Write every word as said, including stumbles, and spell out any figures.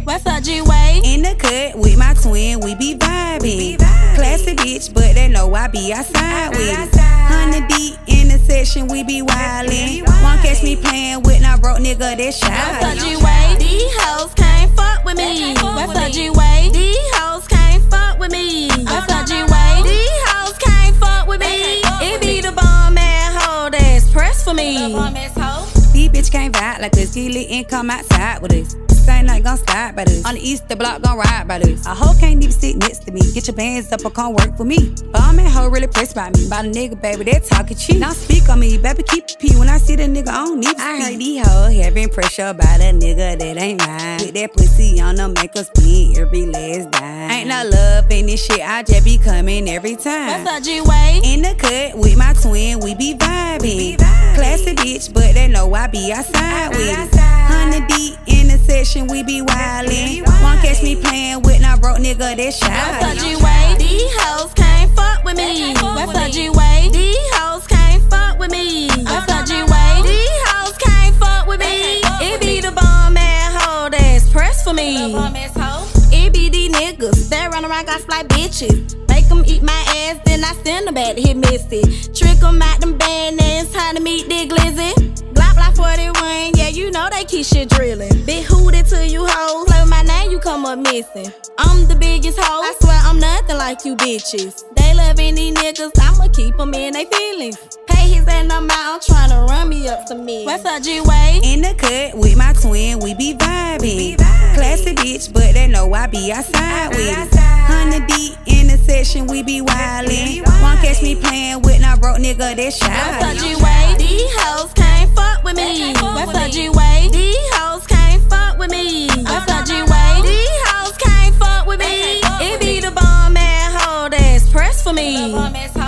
What's up, G-Way? In the cut with my twin, we be vibing. Classy bitch, but they know I be outside with it. Hundred deep in the section, we be wildin'. Won't catch me playing with no broke nigga, that's shy. What's up, G-Way? These hoes can't fuck with me. What's up, G-Way? These hoes can't fuck with me. What's up, G-Way? These hoes can't fuck with me. It be the bomb ass hoe that's pressed for me. These bitch can't vibe like us, get lit and come outside with us. Ain't like gon' slide by this. On the east, the block gon' ride by this. A hoe can't even sit next to me. Get your bands up or come work for me. Bomb and hoe really pressed by me. By the nigga, baby, they talking cheap. Now speak on me, baby, keep it pee. When I see the nigga, I don't need to I heard these hoes having pressure by the nigga that ain't mine. With that pussy on them, make us spend every last dime. Ain't no love in this shit, I just be coming every time. What's up, G-Way? In the cut with my twin, we be vibing. Classy bitch, but they know I be outside with it. Hundred deep in the section, we be wildin'. Won't catch me playing with no broke nigga, that's shy. What's up, G-Way? These hoes can't fuck with me. What's up, G-Way? These hoes can't fuck with me. What's up, G-Way? These hoes can't fuck with me. It be the bomb ass hoe that's pressed for me. It be these niggas that run around got like bitches. Make them eat my ass, then I send them back to hit Missy. Trick them out them band, then it's time to meet the glizzy. Glock like forty-one, yeah, you know they keep shit drilling. Big hooted to you hoes, play with my name, you come up missing. I'm the biggest hoe, I swear I'm nothing like you bitches. They loving these niggas, I'ma keep them in they feelings. Pay his and I'm out, tryna run me up some me. What's up, G-Way? In the cut with my twin, we be vibing. Classy bitch, but they know I be outside with it. Hundred deep in the section, we be wildin'. Won't catch me playing with no broke nigga, that's shy. What's up, G-Way? These hoes can't fuck with me. What's up, G-Way? These hoes can't fuck with me. What's up, G-Way? These hoes can't fuck with me. It be the bomb ass hoe that's pressed for me.